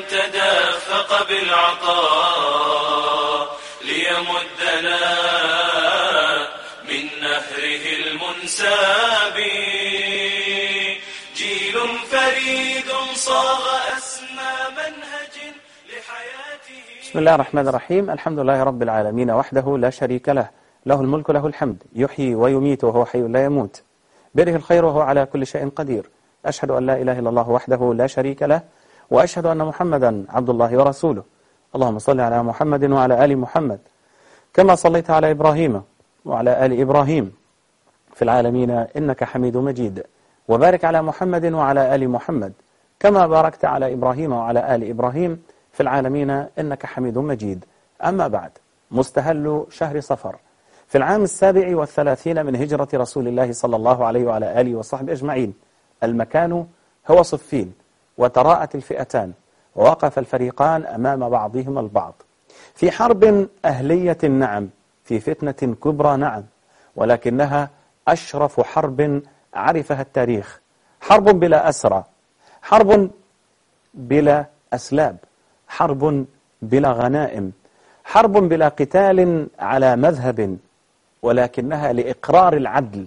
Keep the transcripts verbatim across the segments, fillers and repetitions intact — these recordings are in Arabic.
تدافق بالعطاء ليمدنا من نهره المنساب. جيل فريد صاغ أسمى منهج لحياته. بسم الله الرحمن الرحيم. الحمد لله رب العالمين وحده لا شريك له، له الملك له الحمد، يحيي ويميت وهو حي لا يموت، بيده الخير وهو على كل شيء قدير. أشهد أن لا إله إلا الله وحده لا شريك له، وأشهد أن محمدا عبد الله ورسوله. اللهم صل على محمد وعلى آل محمد كما صليت على إبراهيم وعلى آل إبراهيم في العالمين إنك حميد مجيد، وبارك على محمد وعلى آل محمد كما باركت على إبراهيم وعلى آل إبراهيم في العالمين إنك حميد مجيد. أما بعد، مستهل شهر صفر في العام السابع والثلاثين من هجرة رسول الله صلى الله عليه وعلى آله وصحبه أجمعين. المكان هو صفين، وتراءت الفئتان ووقف الفريقان أمام بعضهما البعض في حرب أهلية، نعم، في فتنة كبرى، نعم، ولكنها أشرف حرب عرفها التاريخ. حرب بلا أسرى، حرب بلا أسلاب، حرب بلا غنائم، حرب بلا قتال على مذهب، ولكنها لإقرار العدل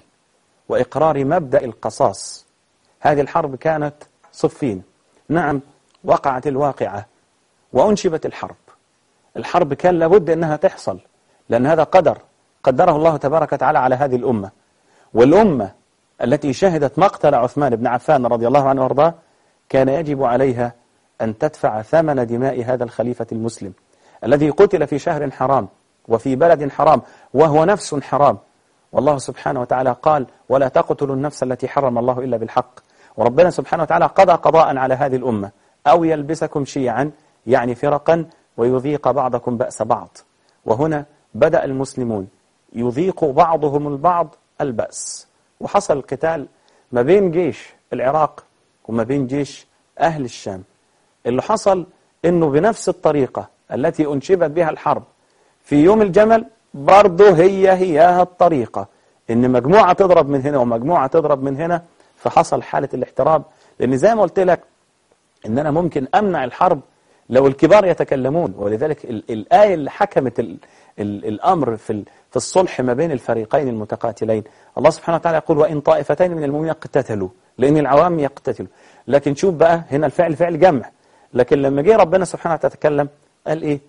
وإقرار مبدأ القصاص. هذه الحرب كانت صفين، نعم، وقعت الواقعة وأنشبت الحرب. الحرب كان لابد أنها تحصل، لأن هذا قدر قدره الله تبارك وتعالى على هذه الأمة. والأمة التي شهدت مقتل عثمان بن عفان رضي الله عنه وارضاه كان يجب عليها أن تدفع ثمن دماء هذا الخليفة المسلم الذي قتل في شهر حرام وفي بلد حرام وهو نفس حرام. والله سبحانه وتعالى قال: ولا تقتلوا النفس التي حرم الله إلا بالحق. وربنا سبحانه وتعالى قضى قضاء على هذه الأمة: أو يلبسكم شيعا، يعني فرقا، ويذيق بعضكم بأس بعض. وهنا بدأ المسلمون يذيق بعضهم البعض البأس، وحصل القتال ما بين جيش العراق وما بين جيش أهل الشام. اللي حصل إنه بنفس الطريقة التي أنشبت بها الحرب في يوم الجمل برضه هي هيها الطريقة، إن مجموعة تضرب من هنا ومجموعة تضرب من هنا، فحصل حالة الاحتراب. لأن زي ما قلت لك إن أنا ممكن أمنع الحرب لو الكبار يتكلمون، ولذلك ال الآية اللي حكمت ال ال الأمر في في الصلح ما بين الفريقين المتقاتلين، الله سبحانه وتعالى يقول: وإن طائفتين من المؤمنين اقتتلوا، لأن العوام يقتتلوا. لكن شوف بقى هنا الفعل فعل جمع، لكن لما جه ربنا سبحانه وتعالى تتكلم قال إيه؟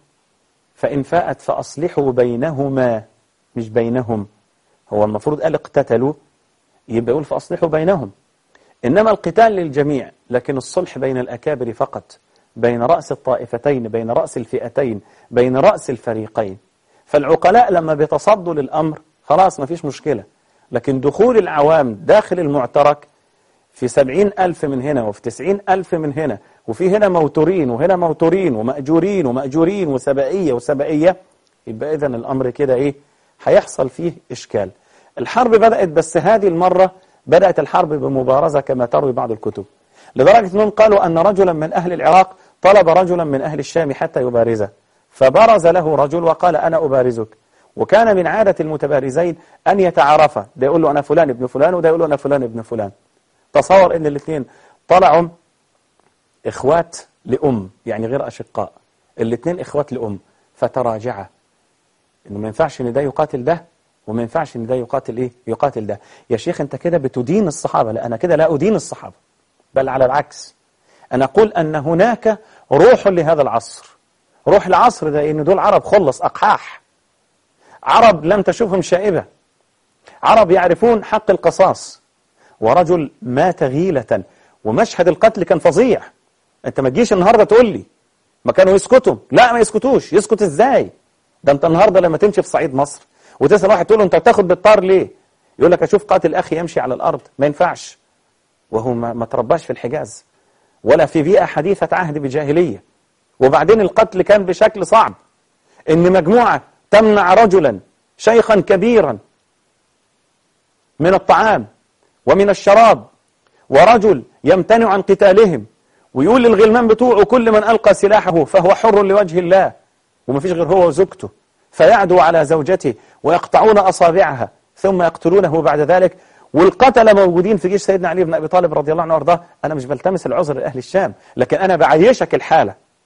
فإن فاءت فأصلحوا بينهما، مش بينهم. هو المفروض قال اقتتلوا، يبقى يقول فأصلحوا بينهم. إنما القتال للجميع، لكن الصلح بين الأكابر فقط، بين رأس الطائفتين، بين رأس الفئتين، بين رأس الفريقين. فالعقلاء لما بيتصدوا للأمر خلاص ما فيش مشكلة، لكن دخول العوام داخل المعترك في سبعين ألف من هنا وفي تسعين ألف من هنا، وفي هنا موتورين وهنا موتورين ومأجورين ومأجورين وسبائية وسبائية، يبقى إذن الأمر كده إيه؟ هيحصل فيه إشكال. الحرب بدأت، بس هذه المرة بدأت الحرب بمبارزة كما تروي بعض الكتب، لدرجة أنهم قالوا أن رجلا من أهل العراق طلب رجلا من أهل الشام حتى يبارزه، فبرز له رجل وقال: أنا أبارزك. وكان من عادة المتبارزين أن يتعارفا، ده يقول له أنا فلان ابن فلان، وده يقول له أنا فلان ابن فلان. تصور أن الاثنين طلعوا إخوات لأم، يعني غير أشقاء، الاثنين إخوات لأم، فتراجعا إنه ما ينفعش إن ده يقاتل ده، وما ينفعش إن ده يقاتل إيه؟ يقاتل ده. يا شيخ أنت كده بتدين الصحابة. لا، أنا كده لا أدين الصحابة، بل على العكس، أنا أقول أن هناك روح لهذا العصر. روح العصر ده إن دول عرب خلص أقحاح، عرب لم تشوفهم شائبة، عرب يعرفون حق القصاص. ورجل مات غيلة، ومشهد القتل كان فظيع. أنت ما تجيش النهاردة تقول لي ما كانوا يسكتوا. لا، ما يسكتوش. يسكت إزاي؟ ده أنت النهاردة لما تمشي في صعيد مصر وتسأل واحد تقول له أنت بتاخد بالطار ليه؟ يقول لك أشوف قاتل أخي يمشي على الأرض. ما ينفعش، وهو ما, ما ترباش في الحجاز ولا في بيئة حديثة عهد بجاهلية. وبعدين القتل كان بشكل صعب، إن مجموعة تمنع رجلا شيخا كبيرا من الطعام ومن الشراب، ورجل يمتنع عن قتالهم ويقول للغلمان بتوعه: كل من ألقى سلاحه فهو حر لوجه الله، وما فيش غير هو وزوجته، فيعدو على زوجته ويقطعون أصابعها ثم يقتلونه بعد ذلك. والقتلة موجودين في جيش سيدنا علي بن أبي طالب رضي الله عنه وارضاه. أنا مش بلتمس العذر لأهل الشام، لكن أنا بعيشك الحالة.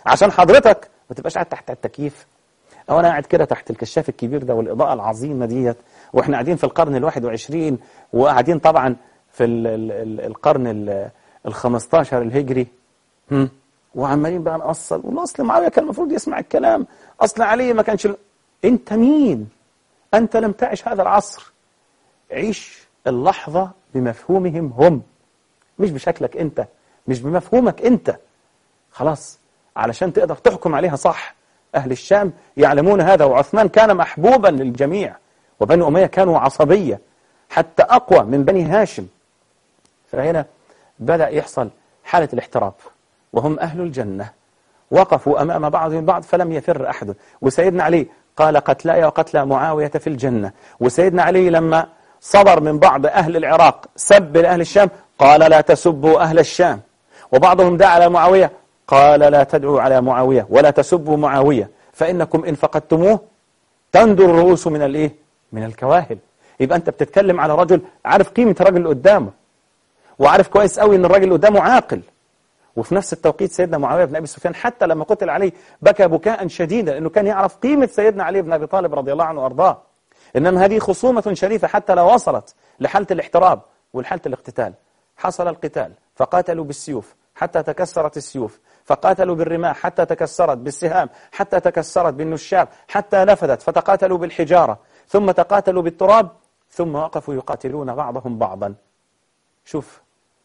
عشان حضرتك ما تبقاش قاعد تحت التكييف، أو أنا قاعد كده تحت الكشاف الكبير ده والإضاءة العظيمة ديت، وإحنا قاعدين في القرن الواحد وعشرين، وقاعدين طبعا في ال ال ال القرن ال الخمستاشر الهجري، هم؟ وعمالين بقى نأصل، والأصل معاوية كان المفروض يسمع الكلام، أصل علي ما كانش ال... أنت مين؟ أنت لم تعش هذا العصر. عيش اللحظة بمفهومهم هم، مش بشكلك أنت، مش بمفهومك أنت. خلاص، علشان تقدر تحكم عليها صح. أهل الشام يعلمون هذا، وعثمان كان محبوبا للجميع، وبني أمية كانوا عصبية حتى أقوى من بني هاشم. فهنا بدأ يحصل حالة الاحتراب، وهم أهل الجنة وقفوا أمام بعضهم بعض فلم يفر أحد. وسيدنا علي قال قتلاي وقتلى معاوية في الجنة. وسيدنا علي لما صبر من بعض أهل العراق سب لأهل الشام قال لا تسبوا أهل الشام. وبعضهم دعا على معاوية قال لا تدعوا على معاوية ولا تسبوا معاوية فإنكم إن فقدتموه تندر الرؤوس من الإيه؟ من الكواهل. يبقى أنت بتتكلم على رجل عارف قيمة الرجل اللي قدامه، وعارف كويس قوي إن الرجل اللي قدامه عاقل. وفي نفس التوقيت سيدنا معاوية بن أبي سفيان حتى لما قتل عليه بكى بكاء شديدا، لأنه كان يعرف قيمة سيدنا علي بن أبي طالب رضي الله عنه وأرضاه. إنما هذه خصومة شريفة حتى لو وصلت لحالة الاحتراب ولحالة الاقتتال. حصل القتال فقاتلوا بالسيوف حتى تكسرت السيوف، فقاتلوا بالرماح حتى تكسرت، بالسهام حتى تكسرت، بالنشاب حتى نفذت، فتقاتلوا بالحجارة، ثم تقاتلوا بالتراب، ثم وقفوا يقاتلون بعضهم بعضا. شوف،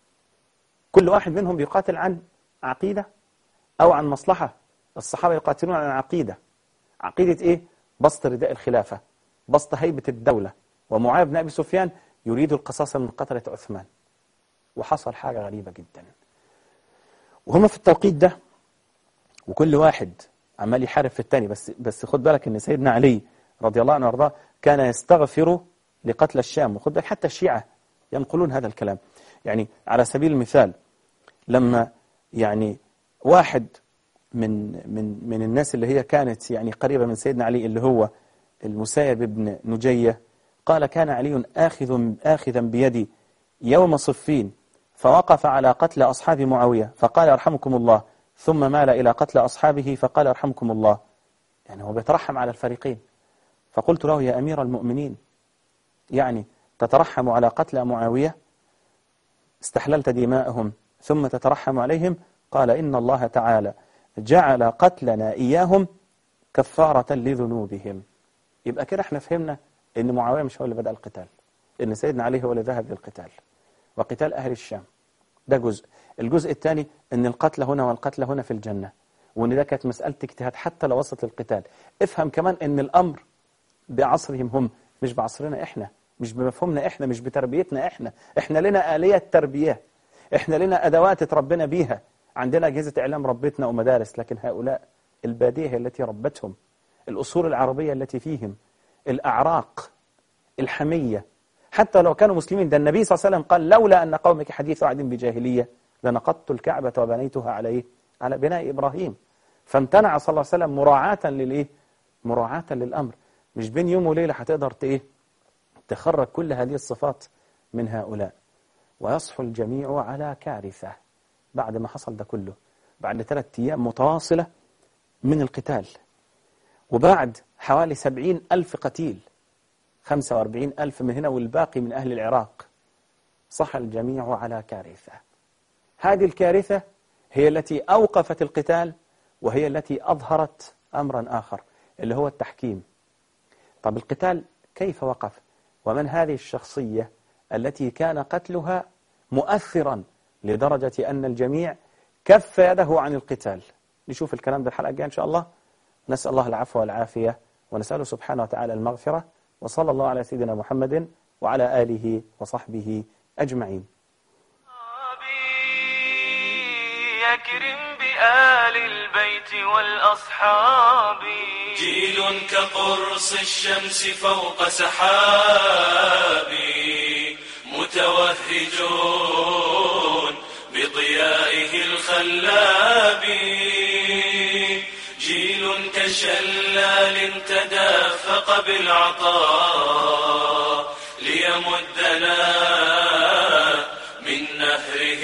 كل واحد منهم يقاتل عن عقيدة أو عن مصلحة. الصحابة يقاتلون عن عقيدة. عقيدة إيه؟ بسط رداء الخلافة، بسط هيبة الدولة. ومعاوية بن أبي سفيان يريد القصاص من قتلة عثمان. وحصل حاجة غريبة جدا، وهما في التوقيت ده وكل واحد عمال يحارب في الثاني. بس بس خد بالك ان سيدنا علي رضي الله عنه وارضاه كان يستغفر لقتل الشام. وخد بالك حتى الشيعة ينقلون هذا الكلام. يعني على سبيل المثال لما يعني واحد من من من الناس اللي هي كانت يعني قريبة من سيدنا علي اللي هو المسيب بن نجية قال كان علي آخذ آخذا بيدي يوم صفين فوقف على قتل أصحاب معاوية فقال يرحمكم الله، ثم مال إلى قتل أصحابه فقال يرحمكم الله. يعني هو بيترحم على الفريقين. فقلت له يا أمير المؤمنين، يعني تترحم على قتل معاوية استحللت دماءهم ثم تترحم عليهم؟ قال إن الله تعالى جعل قتلنا إياهم كفارة لذنوبهم. يبقى كده احنا فهمنا إن معاوية مش هو اللي بدأ القتال، إن سيدنا علي هو اللي ذهب للقتال وقتال أهل الشام. ده جزء. الجزء الثاني إن القتل هنا والقتل هنا في الجنة، وإن ده كانت مسألة اجتهاد حتى لو وصلت للقتال. افهم كمان إن الأمر بعصرهم هم، مش بعصرنا إحنا، مش بمفهومنا إحنا، مش بتربيتنا إحنا. إحنا لنا آلية تربية، إحنا لنا أدوات تربينا بيها، عندنا أجهزة إعلام ربتنا ومدارس. لكن هؤلاء البادية هي التي ربتهم، الأصول العربية التي فيهم، الأعراق، الحمية. حتى لو كانوا مسلمين، ده النبي صلى الله عليه وسلم قال لولا أن قومك حديث عهد بجاهلية لنقضت الكعبة وبنيتها على إيه؟ على بناء إبراهيم. فامتنع صلى الله عليه وسلم مراعاة للإيه؟ مراعاة للأمر. مش بين يوم وليلة هتقدر إيه؟ تخرج كل هذه الصفات من هؤلاء. ويصحو الجميع على كارثة بعد ما حصل ده كله، بعد ثلاثة أيام متواصلة من القتال، وبعد حوالي سبعين ألف قتيل، خمسة وأربعين ألف من هنا والباقي من أهل العراق. صح الجميع على كارثة. هذه الكارثة هي التي أوقفت القتال، وهي التي أظهرت أمرا آخر اللي هو التحكيم. طب القتال كيف وقف؟ ومن هذه الشخصية التي كان قتلها مؤثرا لدرجة أن الجميع كف يده عن القتال؟ نشوف الكلام ده الحلقة الجاية إن شاء الله. نسأل الله العفو والعافية، ونسأله سبحانه وتعالى المغفرة. وصلى الله على سيدنا محمد وعلى آله وصحبه أجمعين. يكرم بآل البيت والأصحاب، جيل كقرص الشمس فوق سحاب، متوهجون بضيائه الخلاب، جيل كشلال تدافق بالعطاء ليمدنا